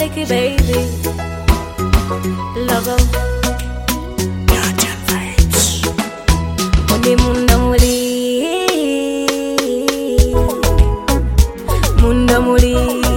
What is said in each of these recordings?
Nikki baby, logo. Only munda muri, munda muri.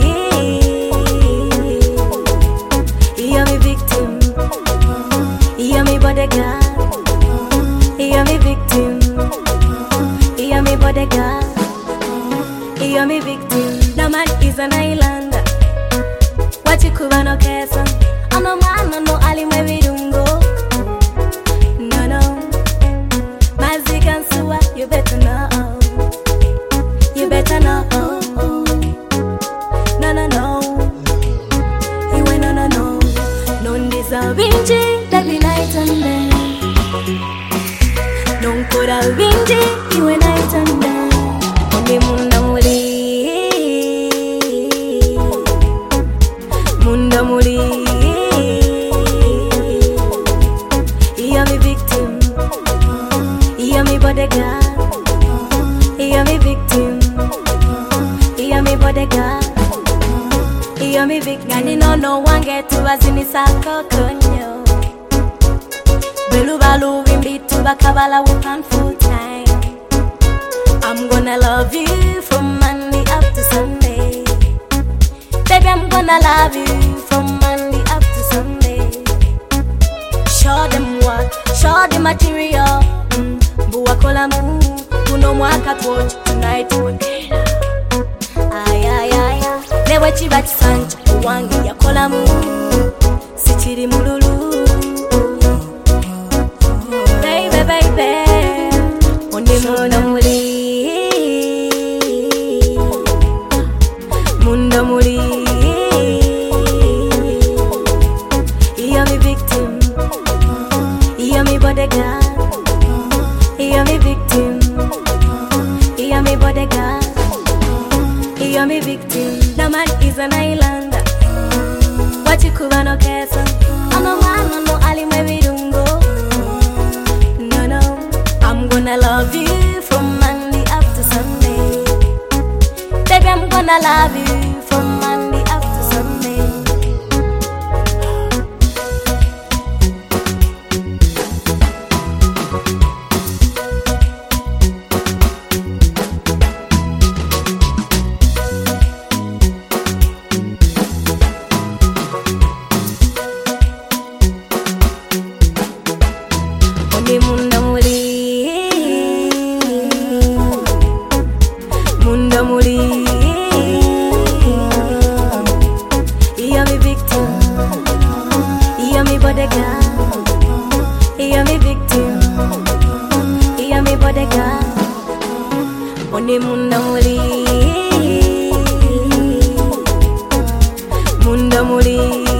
You're my victim, you're my bodyguard. You're my victim, you're my bodyguard. You're my victim. The man is an islander. What you could no kesa. I'm a man, no ali me vidungo. No, no. Mazik and Suwa, you better know. You better know. No, no, no. You ain't no, no, no. Non deserving that be night and day. Non could have been you and night and day. Only munda muri. Munda muri. You're my victim. You're my bodyguard. You're my victim. You're my bodyguard. You're my victim. Gani no one get to us in this konyo. Belu balu wimbi tu bakabala wukan full time. I'm gonna love you from Monday up to Sunday. Baby, I'm gonna love you from Monday up to Sunday. Show them what, show the material. Buwakola mu, kuno mwaka watch tonight wekera. Ay ay ay ay, newe chiba chisanja uwangi ya kola mu, sichiri mululu. Baby baby, only munda muri, munda muri. You're my victim, you're my bodyguard. You're my victim, you're my bodyguard. You're my victim. The man is an islander. What you could no kesa. I'm a man, no ali me vidungo. No, no. I'm gonna love you from Monday up to Sunday. Baby, I'm gonna love you from Monday up to Sunday. Munda muri, munda muri. You're my victim, you're my bodyguard. You're my victim, you're my bodyguard. Only munda muri, munda muri.